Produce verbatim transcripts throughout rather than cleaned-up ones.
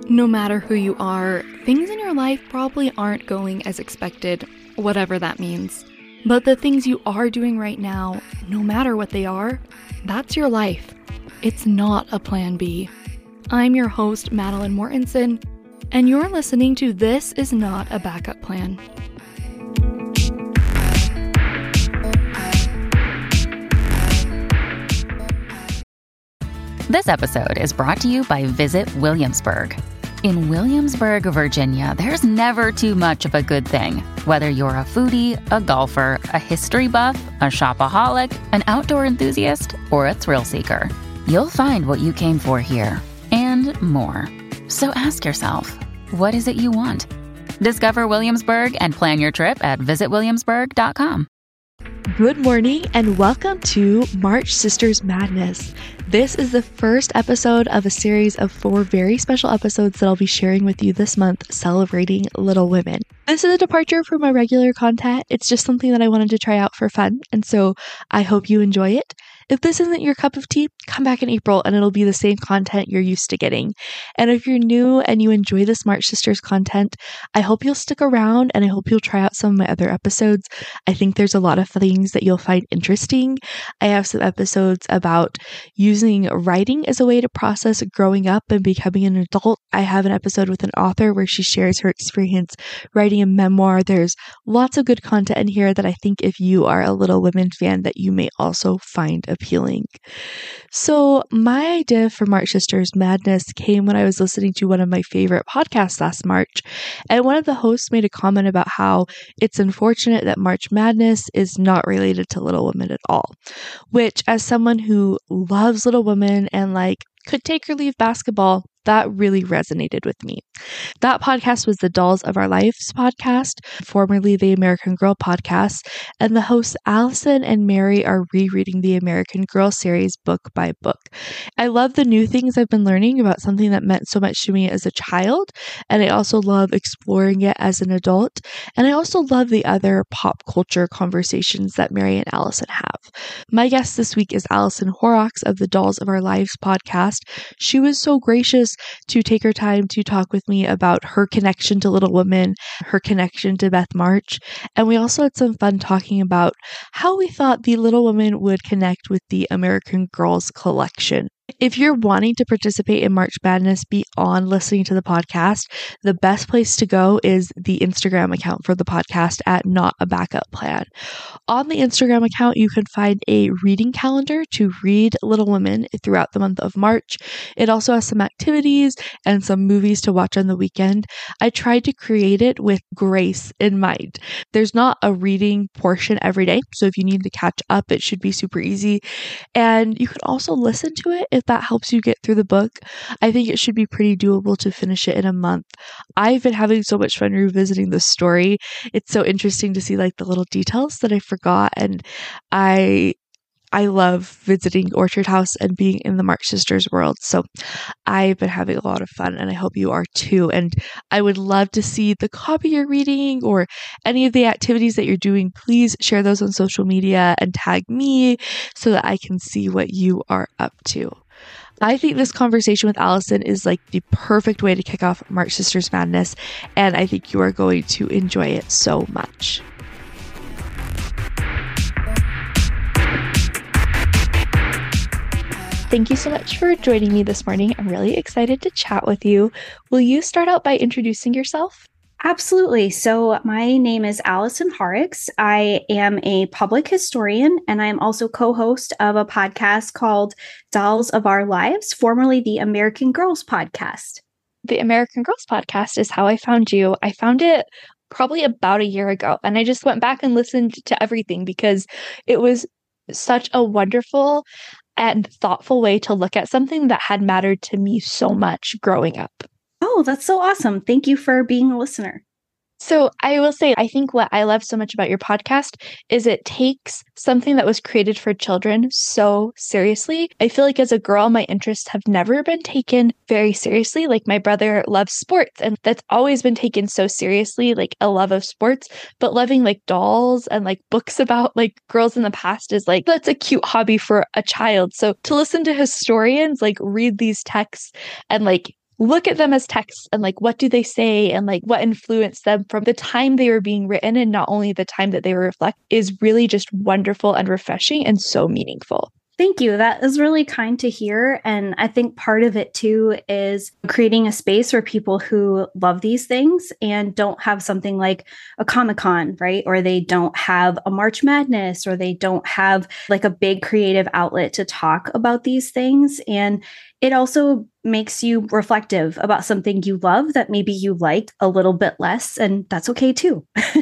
No matter who you are, things in your life probably aren't going as expected, whatever that means. But the things you are doing right now, no matter what they are, that's your life. It's not a plan B. I'm your host, Madeline Mortensen, and you're listening to This Is Not a Backup Plan. This episode is brought to you by Visit Williamsburg. In Williamsburg, Virginia, there's never too much of a good thing. Whether you're a foodie, a golfer, a history buff, a shopaholic, an outdoor enthusiast, or a thrill seeker, you'll find what you came for here and more. So ask yourself, what is it you want? Discover Williamsburg and plan your trip at visit williamsburg dot com. Good morning and welcome to March Sisters Madness. This is the first episode of a series of four very special episodes that I'll be sharing with you this month celebrating Little Women. This is a departure from my regular content. It's just something that I wanted to try out for fun, and so I hope you enjoy it. If this isn't your cup of tea, come back in April and it'll be the same content you're used to getting. And if you're new and you enjoy this March Sisters content, I hope you'll stick around and I hope you'll try out some of my other episodes. I think there's a lot of things that you'll find interesting. I have some episodes about using writing as a way to process growing up and becoming an adult. I have an episode with an author where she shares her experience writing a memoir. There's lots of good content in here that I think if you are a Little Women fan that you may also find appealing. So my idea for March Sisters Madness came when I was listening to one of my favorite podcasts last March, and one of the hosts made a comment about how it's unfortunate that March Madness is not related to Little Women at all, which as someone who loves Little Women and like could take or leave basketball, that really resonated with me. That podcast was the Dolls of Our Lives podcast, formerly the American Girl podcast, and the hosts Allison and Mary are rereading the American Girl series book by book. I love the new things I've been learning about something that meant so much to me as a child, and I also love exploring it as an adult, and I also love the other pop culture conversations that Mary and Allison have. My guest this week is Allison Horrocks of the Dolls of Our Lives podcast. She was so gracious to take her time to talk with me about her connection to Little Women, her connection to Beth March, and we also had some fun talking about how we thought the Little Women would connect with the American Girls collection. If you're wanting to participate in March Madness beyond listening to the podcast, the best place to go is the Instagram account for the podcast at Not a Backup Plan. On the Instagram account, you can find a reading calendar to read Little Women throughout the month of March. It also has some activities and some movies to watch on the weekend. I tried to create it with grace in mind. There's not a reading portion every day, so if you need to catch up, it should be super easy. And you can also listen to it if that helps you get through the book. I think it should be pretty doable to finish it in a month. I've been having so much fun revisiting the story. It's so interesting to see like the little details that I forgot, and I I love visiting Orchard House and being in the March Sisters world. So I've been having a lot of fun, and I hope you are too. And I would love to see the copy you're reading or any of the activities that you're doing. Please share those on social media and tag me so that I can see what you are up to. I think this conversation with Allison is like the perfect way to kick off March Sisters Madness, and I think you are going to enjoy it so much. Thank you so much for joining me this morning. I'm really excited to chat with you. Will you start out by introducing yourself? Absolutely. So my name is Allison Horrocks. I am a public historian, and I'm also co-host of a podcast called Dolls of Our Lives, formerly the American Girls podcast. The American Girls podcast is how I found you. I found it probably about a year ago, and I just went back and listened to everything because it was such a wonderful and thoughtful way to look at something that had mattered to me so much growing up. Oh, that's so awesome. Thank you for being a listener. So I will say, I think what I love so much about your podcast is it takes something that was created for children so seriously. I feel like as a girl, my interests have never been taken very seriously. Like my brother loves sports, and that's always been taken so seriously, like a love of sports. But loving like dolls and like books about like girls in the past is like, that's a cute hobby for a child. So to listen to historians like read these texts and like look at them as texts and like, what do they say? And like, what influenced them from the time they were being written and not only the time that they were reflect is really just wonderful and refreshing and so meaningful. Thank you. That is really kind to hear. And I think part of it too is creating a space for people who love these things and don't have something like a Comic-Con, right? Or they don't have a March Madness, or they don't have like a big creative outlet to talk about these things. And it also makes you reflective about something you love that maybe you like a little bit less, and that's okay too.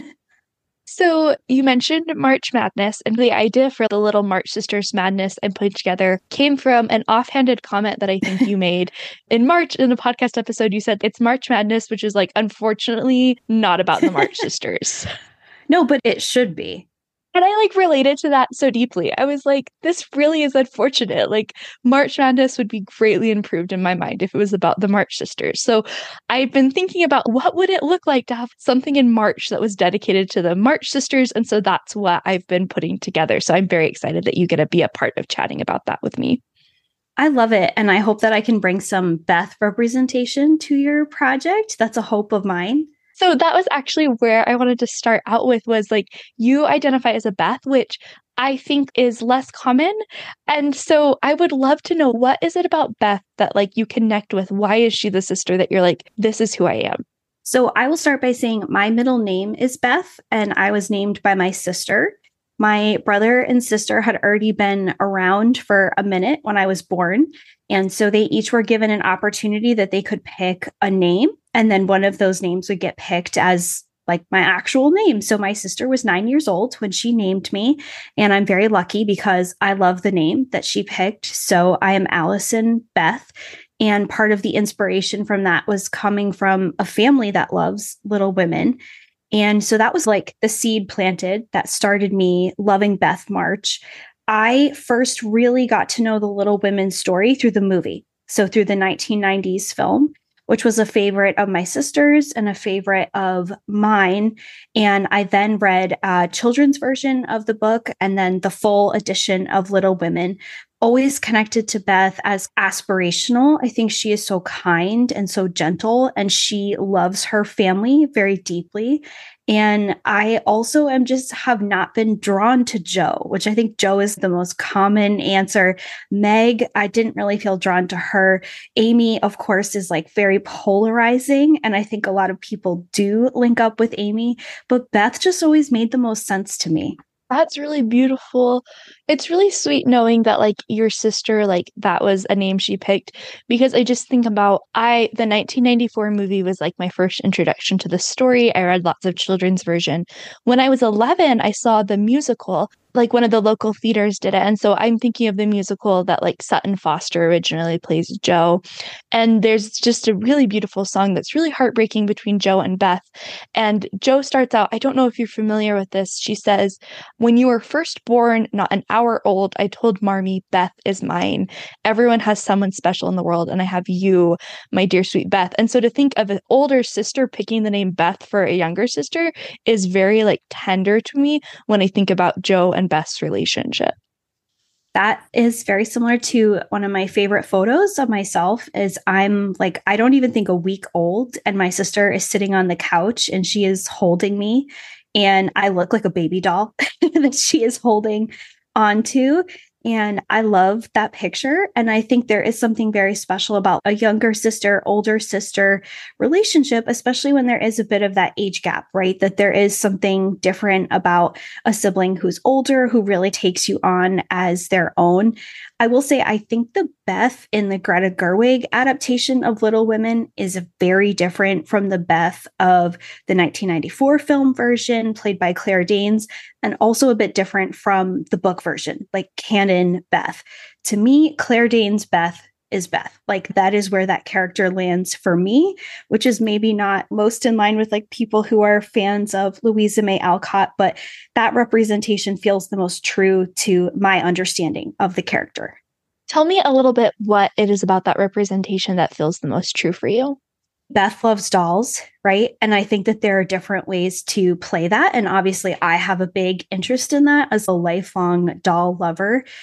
So you mentioned March Madness, and the idea for the little March Sisters Madness I'm putting together came from an offhanded comment that I think you made in March in a podcast episode. You said it's March Madness, which is like, unfortunately, not about the March Sisters. No, but it should be. And I like related to that so deeply. I was like, this really is unfortunate. Like March Madness would be greatly improved in my mind if it was about the March Sisters. So I've been thinking about what would it look like to have something in March that was dedicated to the March Sisters. And so that's what I've been putting together. So I'm very excited that you get to be a part of chatting about that with me. I love it. And I hope that I can bring some Beth representation to your project. That's a hope of mine. So that was actually where I wanted to start out with, was like, you identify as a Beth, which I think is less common. And so I would love to know, what is it about Beth that like you connect with? Why is she the sister that you're like, this is who I am? So I will start by saying my middle name is Beth, and I was named by my sister. My brother and sister had already been around for a minute when I was born. And so they each were given an opportunity that they could pick a name. And then one of those names would get picked as like my actual name. So my sister was nine years old when she named me. And I'm very lucky because I love the name that she picked. So I am Allison Beth. And part of the inspiration from that was coming from a family that loves Little Women. And so that was like the seed planted that started me loving Beth March. I first really got to know the Little Women story through the movie. So through the nineteen nineties film, which was a favorite of my sister's and a favorite of mine. And I then read a children's version of the book and then the full edition of Little Women. Always connected to Beth as aspirational. I think she is so kind and so gentle, and she loves her family very deeply. And I also am just have not been drawn to Jo, which I think Jo is the most common answer. Meg, I didn't really feel drawn to her. Amy, of course, is like very polarizing. And I think a lot of people do link up with Amy, but Beth just always made the most sense to me. That's really beautiful. It's really sweet knowing that like your sister, like that was a name she picked, because I just think about I the nineteen ninety-four movie was like my first introduction to the story. I read lots of children's version. When I was eleven, I saw the musical, like one of the local theaters did it. And so I'm thinking of the musical that like Sutton Foster originally plays Jo. And there's just a really beautiful song that's really heartbreaking between Jo and Beth. And Jo starts out, I don't know if you're familiar with this. She says, "When you were first born, not an hour old, I told Marmee, Beth is mine. Everyone has someone special in the world, and I have you, my dear sweet Beth." And so to think of an older sister picking the name Beth for a younger sister is very like tender to me when I think about Jo and Beth's relationship. That is very similar to one of my favorite photos of myself. Is I'm like, I don't even think a week old, and my sister is sitting on the couch and she is holding me, and I look like a baby doll that she is holding onto. And I love that picture. And I think there is something very special about a younger sister, older sister relationship, especially when there is a bit of that age gap, right? That there is something different about a sibling who's older, who really takes you on as their own. I will say, I think the Beth in the Greta Gerwig adaptation of Little Women is very different from the Beth of the nineteen ninety-four film version played by Claire Danes, and also a bit different from the book version, like canon Beth. To me, Claire Danes' Beth is Beth. Like that is where that character lands for me, which is maybe not most in line with like people who are fans of Louisa May Alcott, but that representation feels the most true to my understanding of the character. Tell me a little bit what it is about that representation that feels the most true for you. Beth loves dolls, right? And I think that there are different ways to play that. And obviously I have a big interest in that as a lifelong doll lover.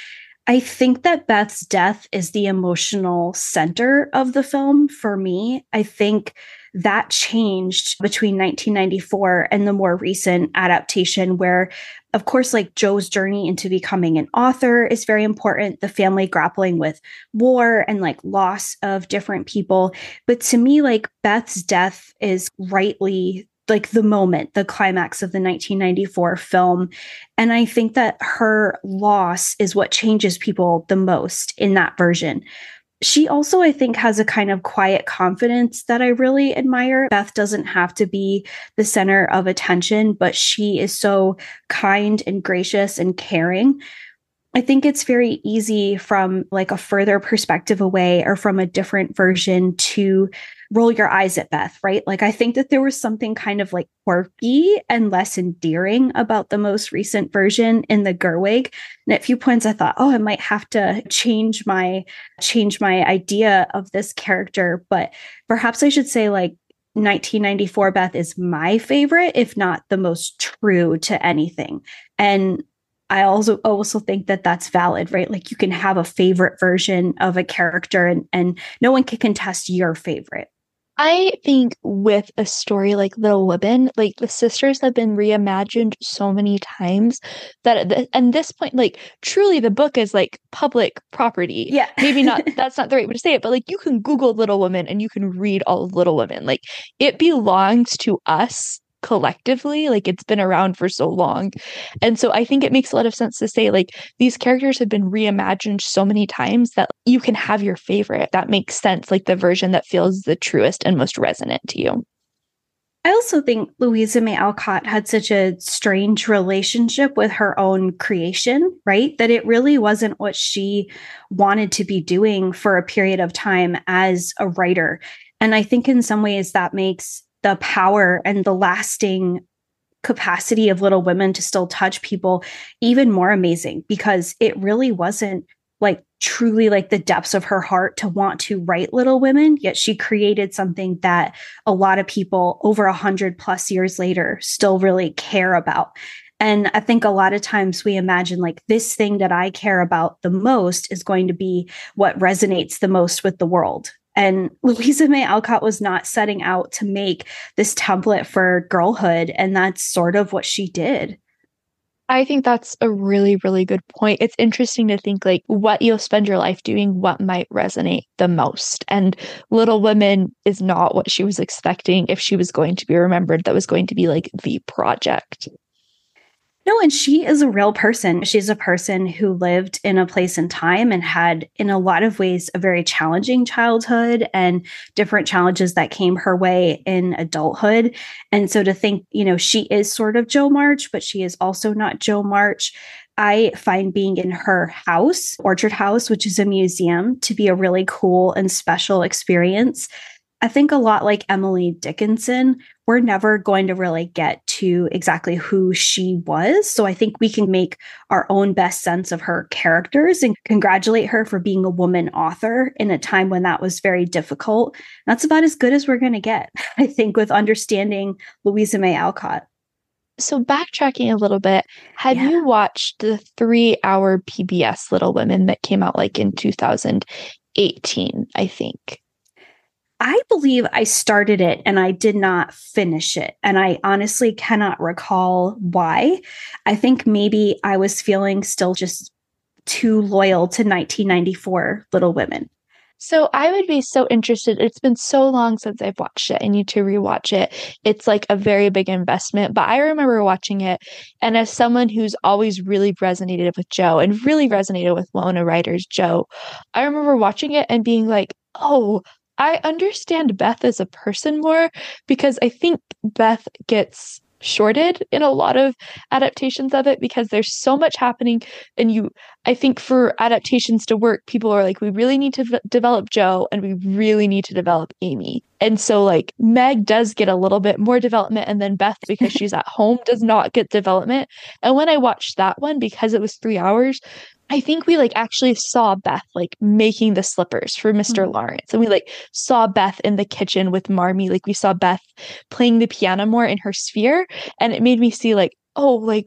I think that Beth's death is the emotional center of the film for me. I think that changed between nineteen ninety-four and the more recent adaptation, where, of course, like Jo's journey into becoming an author is very important. The family grappling with war and like loss of different people. But to me, like Beth's death is rightly like the moment, the climax of the nineteen ninety-four film. And I think that her loss is what changes people the most in that version. She also, I think, has a kind of quiet confidence that I really admire. Beth doesn't have to be the center of attention, but she is so kind and gracious and caring. I think it's very easy from like a further perspective away or from a different version to roll your eyes at Beth, right? Like, I think that there was something kind of like quirky and less endearing about the most recent version in the Gerwig. And at a few points I thought, oh, I might have to change my, change my idea of this character. But perhaps I should say like nineteen ninety-four Beth is my favorite, if not the most true to anything. And I also also think that that's valid, right? Like you can have a favorite version of a character and, and no one can contest your favorite. I think with a story like Little Women, like the sisters have been reimagined so many times that at, the, at this point, like truly the book is like public property. Yeah. Maybe not, that's not the right way to say it, but like you can Google Little Women and you can read all of Little Women. Like it belongs to us collectively. Like it's been around for so long. And so I think it makes a lot of sense to say like these characters have been reimagined so many times that you can have your favorite. That makes sense, like the version that feels the truest and most resonant to you. I also think Louisa May Alcott had such a strange relationship with her own creation, right? That it really wasn't what she wanted to be doing for a period of time as a writer. And I think in some ways that makes the power and the lasting capacity of Little Women to still touch people even more amazing, because it really wasn't like truly like the depths of her heart to want to write Little Women, yet she created something that a lot of people over a hundred plus years later still really care about. And I think a lot of times we imagine like this thing that I care about the most is going to be what resonates the most with the world. And Louisa May Alcott was not setting out to make this template for girlhood. And that's sort of what she did. I think that's a really, really good point. It's interesting to think like what you'll spend your life doing, what might resonate the most. And Little Women is not what she was expecting if she was going to be remembered. That was going to be like the project. No, and she is a real person. She's a person who lived in a place and time and had, in a lot of ways, a very challenging childhood and different challenges that came her way in adulthood. And so to think, you know, she is sort of Jo March, but she is also not Jo March. I find being in her house, Orchard House, which is a museum, to be a really cool and special experience. I think a lot like Emily Dickinson, we're never going to really get to exactly who she was. So I think we can make our own best sense of her characters and congratulate her for being a woman author in a time when that was very difficult. That's about as good as we're going to get, I think, with understanding Louisa May Alcott. So backtracking a little bit, have Yeah. you watched the three-hour P B S Little Women that came out like in two thousand eighteen, I think? I believe I started it and I did not finish it. And I honestly cannot recall why. I think maybe I was feeling still just too loyal to nineteen ninety-four Little Women. So I would be so interested. It's been so long since I've watched it. I need to rewatch it. It's like a very big investment, but I remember watching it. And as someone who's always really resonated with Jo and really resonated with Winona Ryder's Jo, I remember watching it and being like, oh, I understand Beth as a person more, because I think Beth gets shorted in a lot of adaptations of it because there's so much happening. And you, I think for adaptations to work, people are like, we really need to v- develop Jo and we really need to develop Amy. And so like Meg does get a little bit more development, and then Beth, because she's at home, does not get development. And when I watched that one, because it was three hours, I think we like actually saw Beth like making the slippers for Mister Mm-hmm. Lawrence. And we like saw Beth in the kitchen with Marmee. Like we saw Beth playing the piano more in her sphere. And it made me see like, oh, like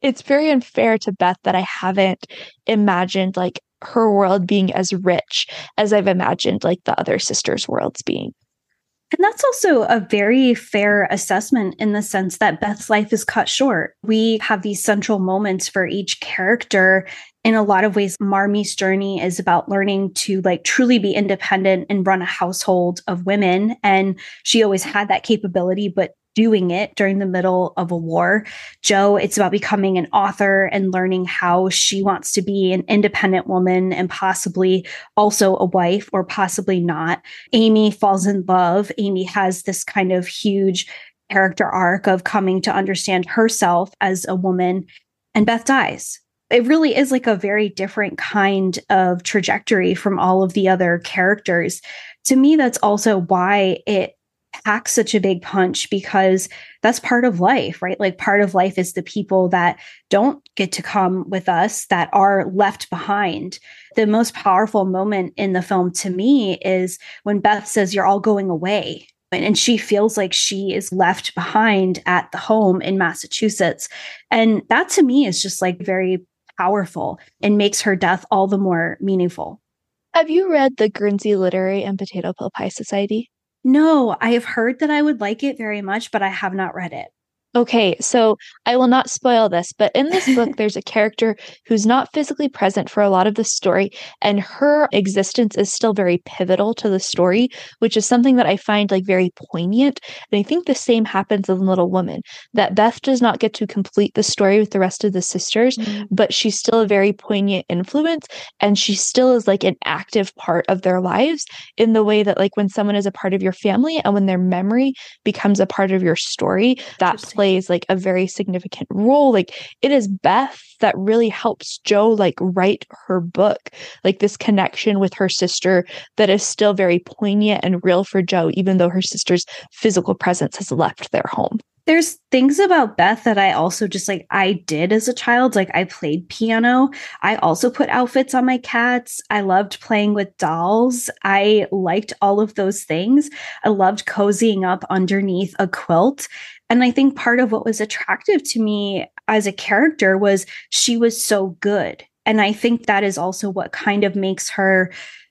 it's very unfair to Beth that I haven't imagined like her world being as rich as I've imagined like the other sisters' worlds being. And that's also a very fair assessment in the sense that Beth's life is cut short. We have these central moments for each character. In a lot of ways, Marmee's journey is about learning to like truly be independent and run a household of women. And she always had that capability, but doing it during the middle of a war. Jo, it's about becoming an author and learning how she wants to be an independent woman and possibly also a wife or possibly not. Amy falls in love. Amy has this kind of huge character arc of coming to understand herself as a woman, and Beth dies. It really is like a very different kind of trajectory from all of the other characters. To me, that's also why it packs such a big punch, because that's part of life, right? Like part of life is the people that don't get to come with us, that are left behind. The most powerful moment in the film to me is when Beth says, "You're all going away." And she feels like she is left behind at the home in Massachusetts. And that to me is just like very powerful and makes her death all the more meaningful. Have you read The Guernsey Literary and Potato Pill Pie Society? No, I have heard that I would like it very much, but I have not read it. Okay, so I will not spoil this, but in this book, there's a character who's not physically present for a lot of the story, and her existence is still very pivotal to the story, which is something that I find like very poignant. And I think the same happens in Little Women, that Beth does not get to complete the story with the rest of the sisters, mm-hmm. but she's still a very poignant influence, and she still is like an active part of their lives in the way that like when someone is a part of your family and when their memory becomes a part of your story, that plays plays like a very significant role. Like it is Beth that really helps Jo like write her book, like this connection with her sister that is still very poignant and real for Jo, even though her sister's physical presence has left their home. There's things about Beth that I also just like, I did as a child. Like I played piano. I also put outfits on my cats. I loved playing with dolls. I liked all of those things. I loved cozying up underneath a quilt. And I think part of what was attractive to me as a character was she was so good. And I think that is also what kind of makes her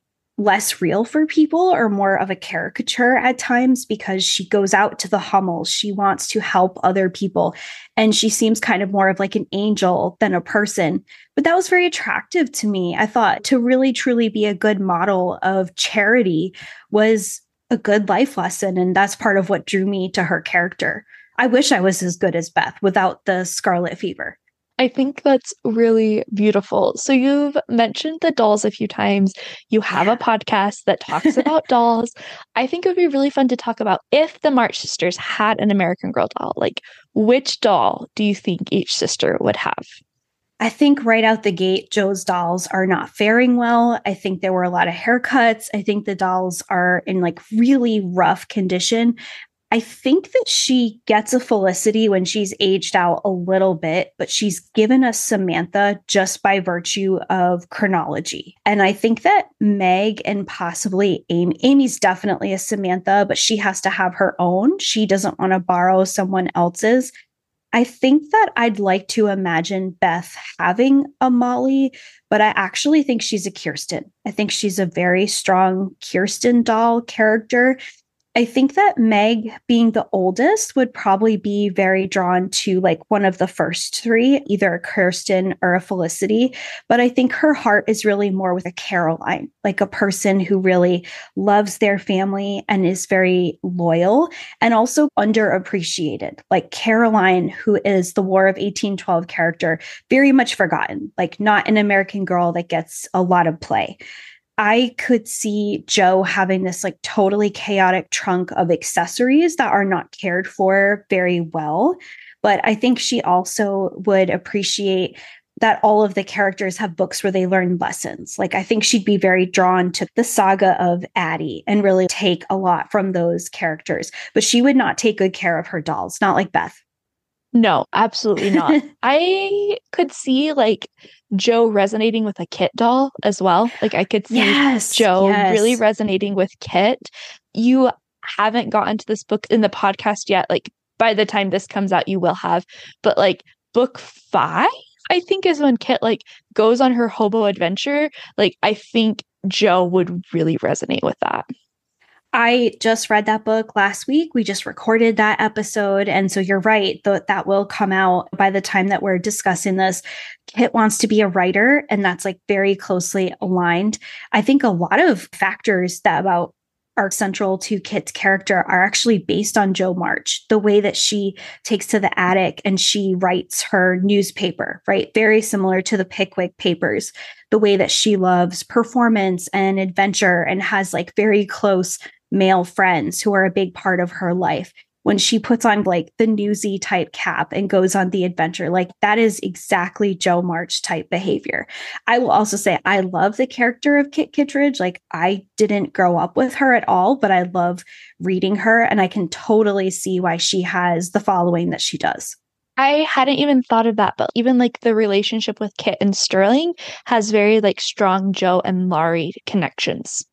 less real for people, or more of a caricature at times, because she goes out to the Hummels. She wants to help other people. And she seems kind of more of like an angel than a person. But that was very attractive to me. I thought to really, truly be a good model of charity was a good life lesson. And that's part of what drew me to her character. I wish I was as good as Beth without the scarlet fever. I think that's really beautiful. So you've mentioned the dolls a few times. You have yeah. a podcast that talks about dolls. I think it would be really fun to talk about if the March sisters had an American Girl doll. Like, which doll do you think each sister would have? I think right out the gate, Jo's dolls are not faring well. I think there were a lot of haircuts. I think the dolls are in like really rough condition. I think that she gets a Felicity when she's aged out a little bit, but she's given us Samantha just by virtue of chronology. And I think that Meg and possibly Amy, Amy's definitely a Samantha, but she has to have her own. She doesn't want to borrow someone else's. I think that I'd like to imagine Beth having a Molly, but I actually think she's a Kirsten. I think she's a very strong Kirsten doll character. I think that Meg, being the oldest, would probably be very drawn to like one of the first three, either a Kirsten or a Felicity. But I think her heart is really more with a Caroline, like a person who really loves their family and is very loyal and also underappreciated. Like Caroline, who is the War of eighteen twelve character, very much forgotten, like not an American Girl that gets a lot of play. I could see Jo having this like totally chaotic trunk of accessories that are not cared for very well. But I think she also would appreciate that all of the characters have books where they learn lessons. Like I think she'd be very drawn to the saga of Addie and really take a lot from those characters. But she would not take good care of her dolls, not like Beth. No, absolutely not. I could see like Jo resonating with a Kit doll as well. Like I could see yes, Jo yes. really resonating with Kit. You haven't gotten to this book in the podcast yet. Like by the time this comes out, you will have. But like book five, I think, is when Kit like goes on her hobo adventure. Like, I think Jo would really resonate with that. I just read that book last week. We just recorded that episode. And so you're right, th- that will come out by the time that we're discussing this. Kit wants to be a writer, and that's like very closely aligned. I think a lot of factors that about are central to Kit's character are actually based on Jo March, the way that she takes to the attic and she writes her newspaper, right? Very similar to the Pickwick Papers, the way that she loves performance and adventure and has like very close male friends who are a big part of her life. When she puts on like the newsy type cap and goes on the adventure, like that is exactly Jo March type behavior. I will also say I love the character of Kit Kittredge. Like I didn't grow up with her at all, but I love reading her and I can totally see why she has the following that she does. I hadn't even thought of that, but even like the relationship with Kit and Sterling has very like strong Jo and Laurie connections.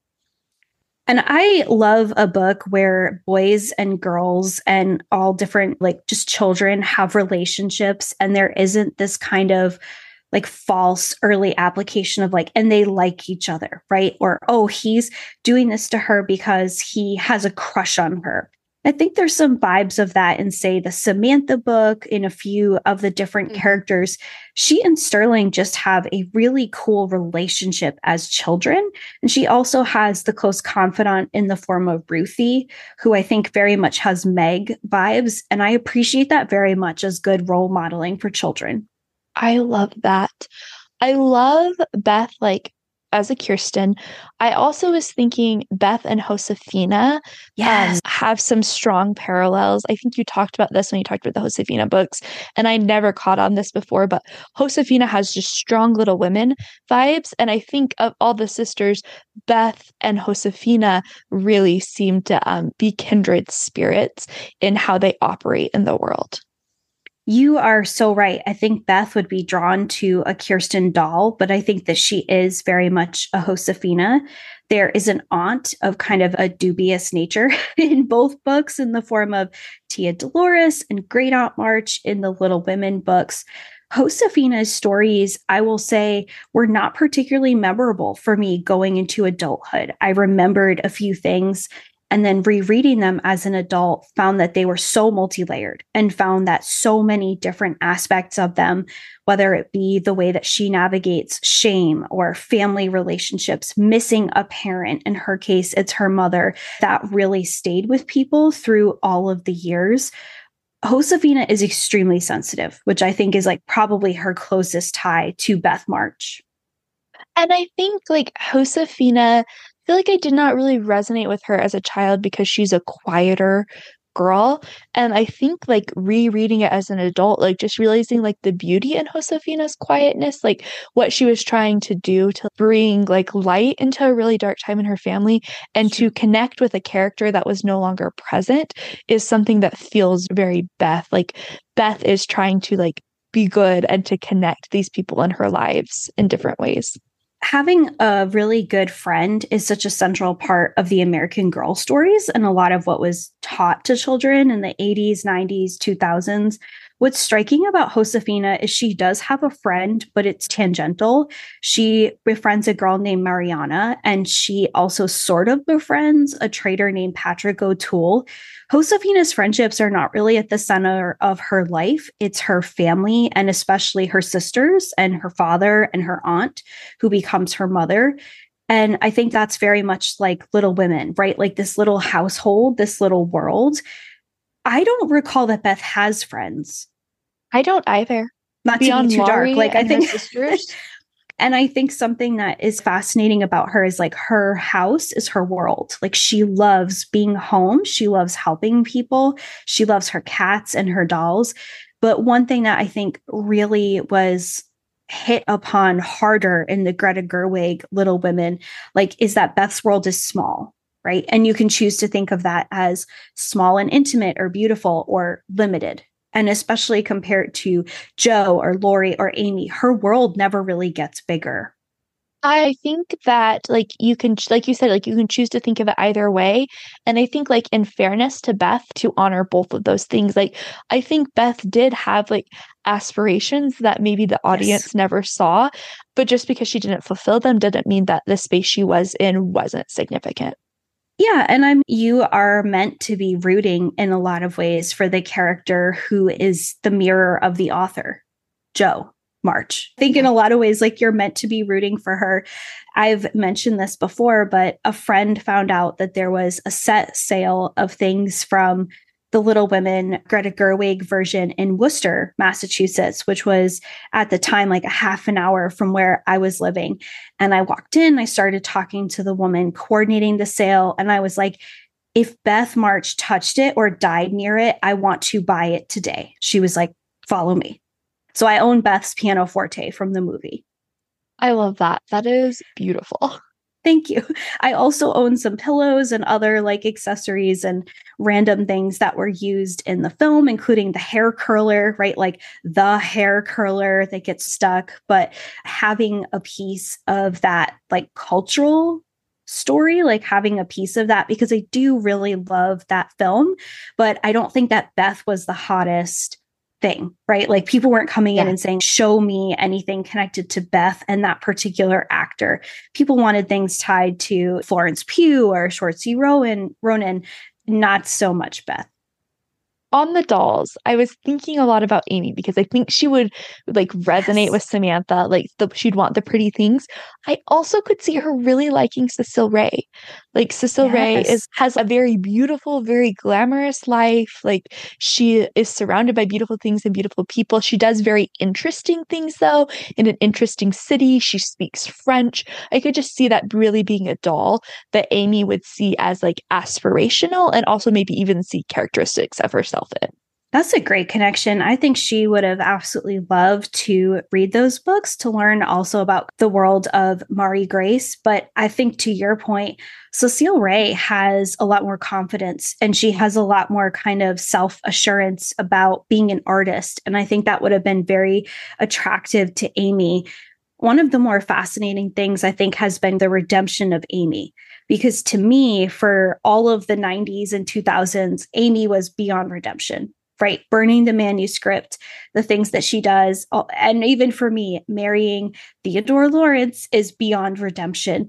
And I love a book where boys and girls and all different, like just children have relationships. And there isn't this kind of like false early application of like, and they like each other, right? Or, oh, he's doing this to her because he has a crush on her. I think there's some vibes of that in, say, the Samantha book, in a few of the different mm-hmm. characters. She and Sterling just have a really cool relationship as children. And she also has the close confidant in the form of Ruthie, who I think very much has Meg vibes. And I appreciate that very much as good role modeling for children. I love that. I love Beth, like, as a Kirsten. I also was thinking Beth and Josefina yes. um, have some strong parallels. I think you talked about this when you talked about the Josefina books, and I never caught on this before, but Josefina has just strong Little Women vibes. And I think of all the sisters, Beth and Josefina really seem to um, be kindred spirits in how they operate in the world. You are so right. I think Beth would be drawn to a Kirsten doll, but I think that she is very much a Josefina. There is an aunt of kind of a dubious nature in both books in the form of Tia Dolores and Great Aunt March in the Little Women books. Josefina's stories, I will say, were not particularly memorable for me going into adulthood. I remembered a few things, and then rereading them as an adult, found that they were so multi-layered and found that so many different aspects of them, whether it be the way that she navigates shame or family relationships, missing a parent, in her case, it's her mother, that really stayed with people through all of the years. Josefina is extremely sensitive, which I think is like probably her closest tie to Beth March. And I think like Josefina, I feel like I did not really resonate with her as a child because she's a quieter girl. And I think like rereading it as an adult, like just realizing like the beauty in Josefina's quietness, like what she was trying to do to bring like light into a really dark time in her family and to connect with a character that was no longer present, is something that feels very Beth. Like Beth is trying to like be good and to connect these people in her lives in different ways. Having a really good friend is such a central part of the American Girl stories and a lot of what was taught to children in the eighties, nineties, two thousands. What's striking about Josefina is she does have a friend, but it's tangential. She befriends a girl named Mariana, and she also sort of befriends a trader named Patrick O'Toole. Josefina's friendships are not really at the center of her life. It's her family, and especially her sisters and her father and her aunt, who becomes her mother. And I think that's very much like Little Women, right? Like this little household, this little world. I don't recall that Beth has friends. I don't either. Not Beyond to be too Laurie dark. Like I think sisters. And I think something that is fascinating about her is like her house is her world. Like she loves being home. She loves helping people. She loves her cats and her dolls. But one thing that I think really was hit upon harder in the Greta Gerwig Little Women, like, is that Beth's world is small, right? And you can choose to think of that as small and intimate or beautiful or limited. And especially compared to Jo or Laurie or Amy, her world never really gets bigger. I think that like you can, like you said, like you can choose to think of it either way. And I think like in fairness to Beth, to honor both of those things, like I think Beth did have like aspirations that maybe the audience Yes. never saw, but just because she didn't fulfill them didn't mean that the space she was in wasn't significant. Yeah, and I'm you are meant to be rooting in a lot of ways for the character who is the mirror of the author, Jo March. I think in a lot of ways, like you're meant to be rooting for her. I've mentioned this before, but a friend found out that there was a set sale of things from the Little Women Greta Gerwig version in Worcester, Massachusetts, which was at the time like a half an hour from where I was living. And I walked in, I started talking to the woman coordinating the sale, and I was like, if Beth March touched it or died near it, I want to buy it today. She was like, follow me. So I own Beth's pianoforte from the movie. I love that. That is beautiful. Thank you. I also own some pillows and other like accessories and random things that were used in the film, including the hair curler, right? Like the hair curler that gets stuck. But having a piece of that like cultural story, like having a piece of that, because I do really love that film, but I don't think that Beth was the hottest thing, right? Like people weren't coming Yeah. in and saying, show me anything connected to Beth and that particular actor. People wanted things tied to Florence Pugh or Saoirse Ronan, Ronan, not so much Beth. On the dolls, I was thinking a lot about Amy because I think she would like resonate Yes. with Samantha. Like the, she'd want the pretty things. I also could see her really liking Cecile Ray. Like Cecile Ray Yes. is has a very beautiful, very glamorous life. Like she is surrounded by beautiful things and beautiful people. She does very interesting things though in an interesting city. She speaks French. I could just see that really being a doll that Amy would see as like aspirational and also maybe even see characteristics of herself in. That's a great connection. I think she would have absolutely loved to read those books to learn also about the world of Marie Grace. But I think to your point, Cecile Ray has a lot more confidence and she has a lot more kind of self-assurance about being an artist. And I think that would have been very attractive to Amy. One of the more fascinating things I think has been the redemption of Amy. Because to me, for all of the nineties and two thousands, Amy was beyond redemption, right? Burning the manuscript, the things that she does. And even for me, marrying Theodore Lawrence is beyond redemption.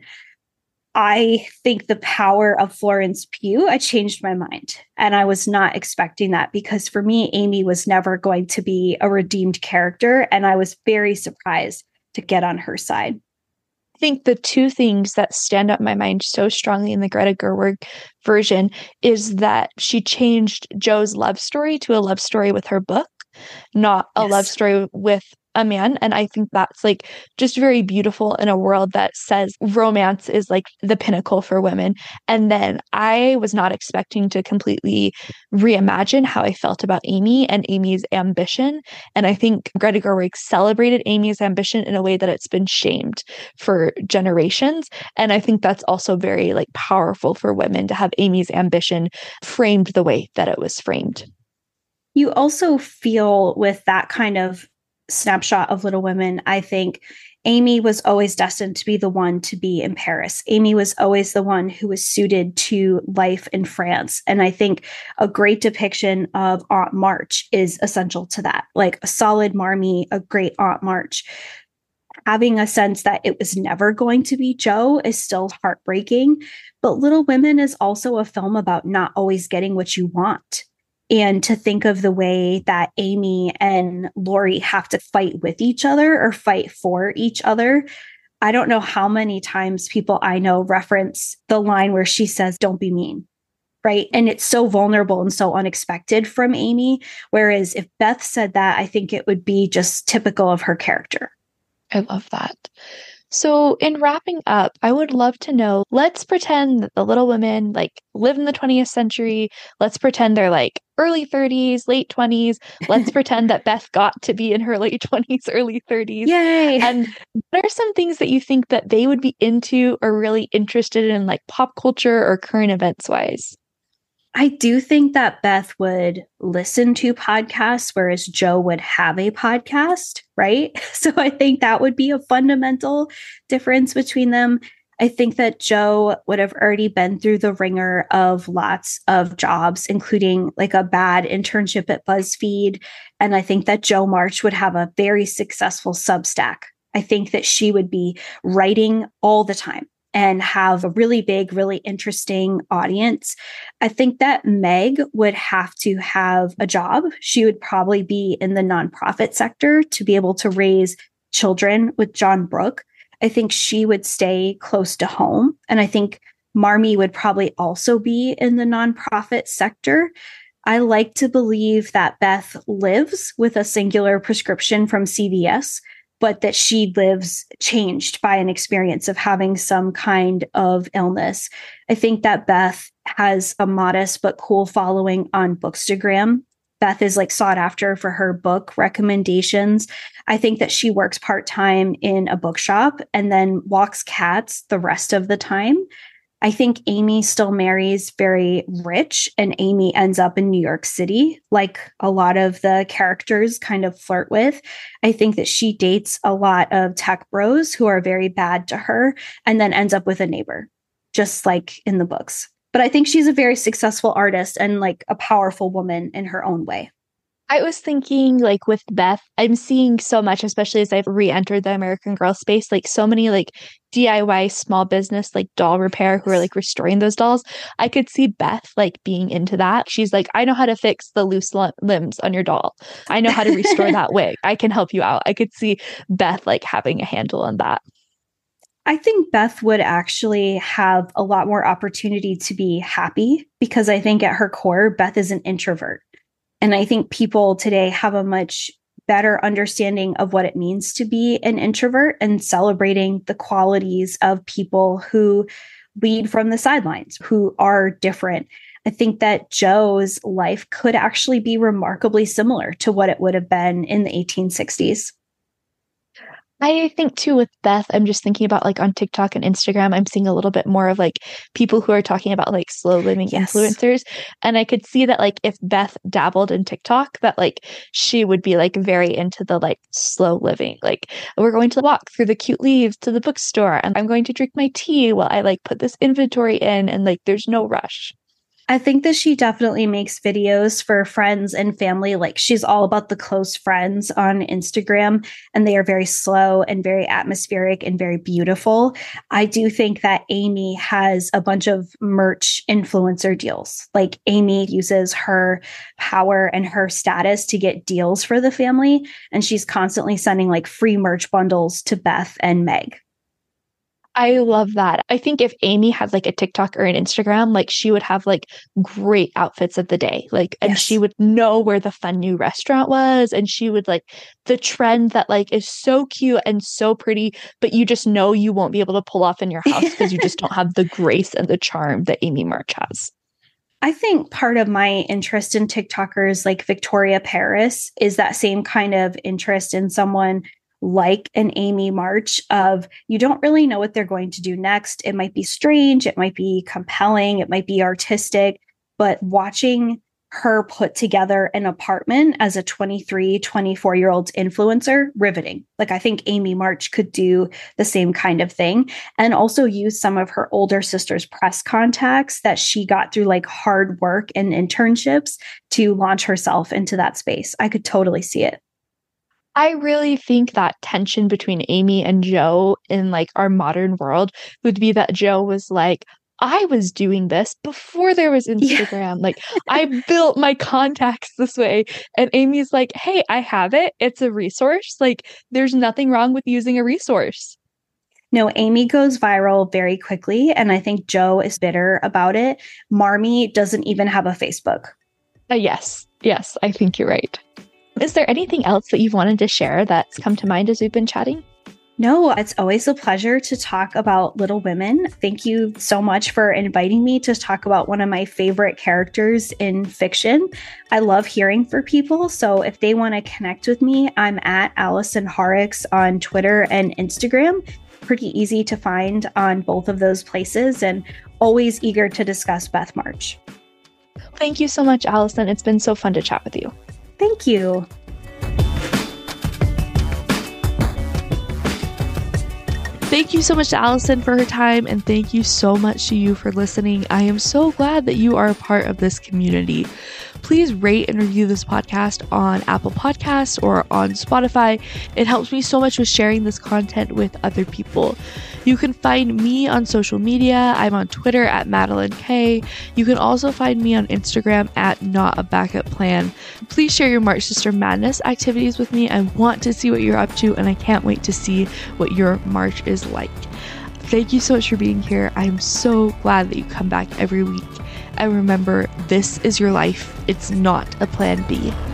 I think the power of Florence Pugh, I changed my mind. And I was not expecting that because for me, Amy was never going to be a redeemed character. And I was very surprised to get on her side. I think the two things that stand out in my mind so strongly in the Greta Gerwig version is that she changed Jo's love story to a love story with her book, not a Yes. love story with a man. And I think that's like just very beautiful in a world that says romance is like the pinnacle for women. And then I was not expecting to completely reimagine how I felt about Amy and Amy's ambition. And I think Greta Gerwig celebrated Amy's ambition in a way that it's been shamed for generations. And I think that's also very like powerful for women to have Amy's ambition framed the way that it was framed. You also feel with that kind of snapshot of Little Women, I think Amy was always destined to be the one to be in Paris. Amy was always the one who was suited to life in France. And I think a great depiction of Aunt March is essential to that, like a solid Marmee, a great Aunt March. Having a sense that it was never going to be Jo is still heartbreaking. But Little Women is also a film about not always getting what you want. And to think of the way that Amy and Laurie have to fight with each other or fight for each other. I don't know how many times people I know reference the line where she says, don't be mean, right? And it's so vulnerable and so unexpected from Amy. Whereas if Beth said that, I think it would be just typical of her character. I love that. So in wrapping up, I would love to know, let's pretend that the Little Women like live in the twentieth century. Let's pretend they're like early thirties, late twenties. Let's pretend that Beth got to be in her late twenties, early thirties. Yay. And what are some things that you think that they would be into or really interested in like pop culture or current events wise? I do think that Beth would listen to podcasts, whereas Jo would have a podcast, right? So I think that would be a fundamental difference between them. I think that Jo would have already been through the ringer of lots of jobs, including like a bad internship at BuzzFeed. And I think that Jo March would have a very successful Substack. I think that she would be writing all the time and have a really big, really interesting audience. I think that Meg would have to have a job. She would probably be in the nonprofit sector to be able to raise children with John Brooke. I think she would stay close to home. And I think Marmee would probably also be in the nonprofit sector. I like to believe that Beth lives with a singular prescription from C V S, but that she lives changed by an experience of having some kind of illness. I think that Beth has a modest but cool following on Bookstagram. Beth is like sought after for her book recommendations. I think that she works part-time in a bookshop and then walks cats the rest of the time. I think Amy still marries very rich, and Amy ends up in New York City, like a lot of the characters kind of flirt with. I think that she dates a lot of tech bros who are very bad to her and then ends up with a neighbor, just like in the books. But I think she's a very successful artist and like a powerful woman in her own way. I was thinking, like, with Beth, I'm seeing so much, especially as I've re-entered the American Girl space, like so many like D I Y small business, like doll repair who are like restoring those dolls. I could see Beth like being into that. She's like, I know how to fix the loose l- limbs on your doll. I know how to restore that wig. I can help you out. I could see Beth like having a handle on that. I think Beth would actually have a lot more opportunity to be happy because I think at her core, Beth is an introvert. And I think people today have a much better understanding of what it means to be an introvert and celebrating the qualities of people who lead from the sidelines, who are different. I think that Jo's life could actually be remarkably similar to what it would have been in the eighteen sixties. I think too with Beth, I'm just thinking about like on TikTok and Instagram, I'm seeing a little bit more of like people who are talking about like slow living Yes. influencers. And I could see that like if Beth dabbled in TikTok, that like she would be like very into the like slow living. Like we're going to walk through the cute leaves to the bookstore and I'm going to drink my tea while I like put this inventory in and like there's no rush. I think that she definitely makes videos for friends and family. Like she's all about the close friends on Instagram, and they are very slow and very atmospheric and very beautiful. I do think that Amy has a bunch of merch influencer deals. Like Amy uses her power and her status to get deals for the family. And she's constantly sending like free merch bundles to Beth and Meg. I love that. I think if Amy had like a TikTok or an Instagram, like she would have like great outfits of the day. Like, and Yes. she would know where the fun new restaurant was. And she would like the trend that like is so cute and so pretty, but you just know you won't be able to pull off in your house because you just don't have the grace and the charm that Amy March has. I think part of my interest in TikTokers like Victoria Paris is that same kind of interest in someone like an Amy March of you don't really know what they're going to do next. It might be strange. It might be compelling. It might be artistic. But watching her put together an apartment as a twenty-three, twenty-four year old influencer, riveting. Like I think Amy March could do the same kind of thing and also use some of her older sister's press contacts that she got through like hard work and internships to launch herself into that space. I could totally see it. I really think that tension between Amy and Jo in like our modern world would be that Jo was like, I was doing this before there was Instagram. Yeah. Like I built my contacts this way. And Amy's like, hey, I have it. It's a resource. Like there's nothing wrong with using a resource. No, Amy goes viral very quickly. And I think Jo is bitter about it. Marmee doesn't even have a Facebook. Uh, yes. Yes. I think you're right. Is there anything else that you've wanted to share that's come to mind as we've been chatting? No, it's always a pleasure to talk about Little Women. Thank you so much for inviting me to talk about one of my favorite characters in fiction. I love hearing from people. So if they want to connect with me, I'm at Allison Horrocks on Twitter and Instagram. Pretty easy to find on both of those places and always eager to discuss Beth March. Thank you so much, Allison. It's been so fun to chat with you. Thank you. Thank you so much to Allison for her time, and thank you so much to you for listening. I am so glad that you are a part of this community. Please rate and review this podcast on Apple Podcasts or on Spotify. It helps me so much with sharing this content with other people. You can find me on social media. I'm on Twitter at Madeline K. You can also find me on Instagram at Not a Backup Plan. Please share your March Sister Madness activities with me. I want to see what you're up to, and I can't wait to see what your March is like. Thank you so much for being here. I'm so glad that you come back every week. And remember, this is your life. It's not a plan B.